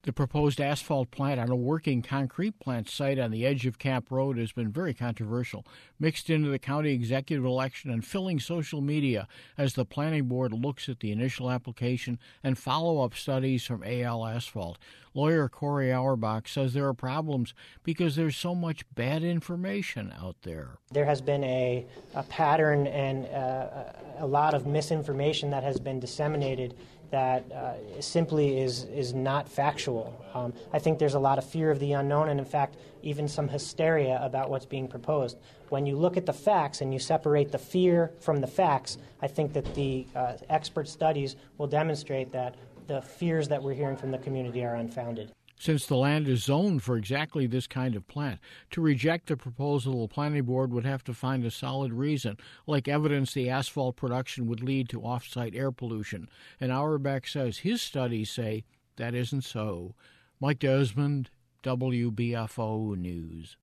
The proposed asphalt plant on a working concrete plant site on the edge of Camp Road has been very controversial, mixed into the county executive election and filling social media as the planning board looks at the initial application and follow-up studies from AL Asphalt. Lawyer Corey Auerbach says there are problems because there's so much bad information out there. There has been a pattern and a lot of misinformation that has been disseminated that simply is not factual. I think there's a lot of fear of the unknown and, in fact, even some hysteria about what's being proposed. When you look at the facts and you separate the fear from the facts, I think that the expert studies will demonstrate that the fears that we're hearing from the community are unfounded. Since the land is zoned for exactly this kind of plant, to reject the proposal, the planning board would have to find a solid reason, like evidence the asphalt production would lead to off-site air pollution. And Auerbach says his studies say that isn't so. Mike Desmond, WBFO News.